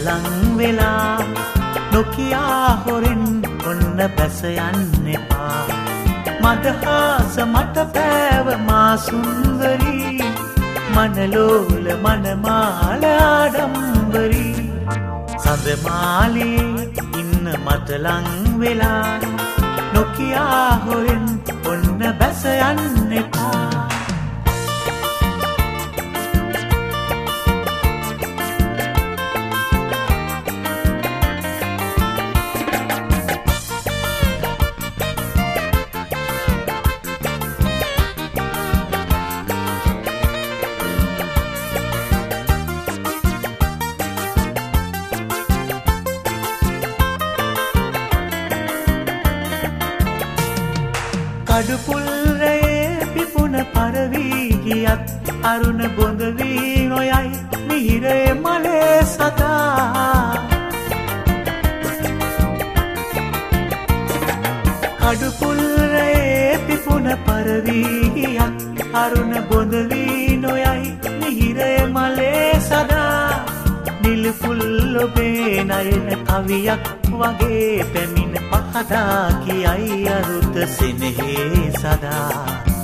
මතලං වෙලා නොකියා හොරෙන් ඔන්න බැස යන්න එපා මදහස මට පෑව මා සුන්දරී මනලෝල මනමාල ආඩම්බරී සඳමාලේ ඉන්න මතලං වෙලා නොකියා හොරෙන් ඔන්න බැස යන්න එපා කඩුපුල්රයේ පිපුන පරවී ගියත් අරුණ බොඳ වී නොයයි මිහිරේ මලේ සදා කඩුපුල්රයේ පිපුන පරවී ගියත් අරුණ බොඳ වී නොයයි මිහිරේ මලේ සදා නිල්පුල් ඔබේ නයන කවියක් වගේ පැමිණ පහදා කියයි අරුත සෙනෙහේ සදා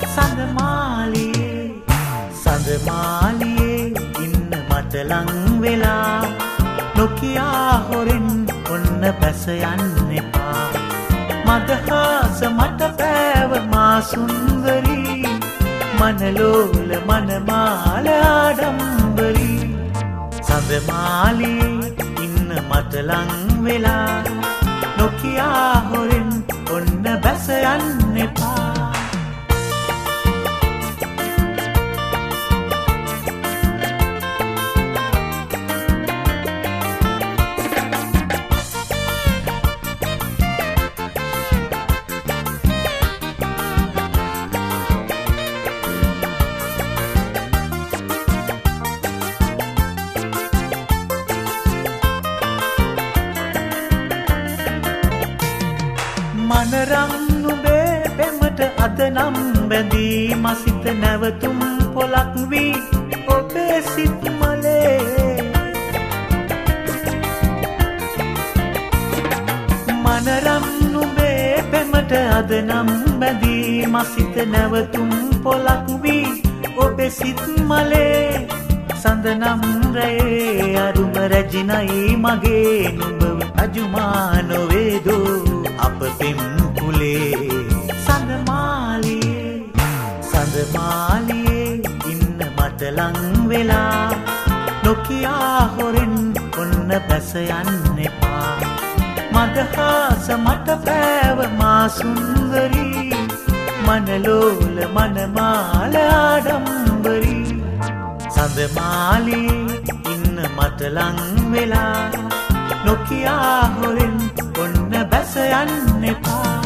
සඳමාලියේ ඉන්න මතලං වෙලා නොකියා හොරෙන් ඔන්න බැස යන්න එපා මදහස මට පෑව මා සුන්දරී මනලෝල මනමාල ආඩම්බරී සඳමාලියේ ඉන්න මතලං වෙලා නොකියා හොරෙන් ඔන්න බැස යන්න එපා මනරම් නුඹේ පෙමට අද නම් බැඳී මසිත නැවතුම් පොලක් වී ඔබේ සිත් මලේ මනරම් නුඹේ පෙමට අද නම් බැඳී මසිත නැවතුම් පොලක් වී ඔබේ සිත් මලේ සඳනම් රේ අරුම රැජිනයි මගේ නුඹව අජුමා නොවේදෝ අප පෙම් කුලේ සඳමාලියේ ඉන්න මතලං වෙලා නොකියා හොරෙන් ඔන්න බැස යන්න එපා මදහස මට පෑව මා සුන්දරී මනලෝල මනමාල ආඩම්බරී සඳමාලියේ ඉන්න මතලං වෙලා නොකියා හොරෙන් ඔන්න බැස යන්න එපා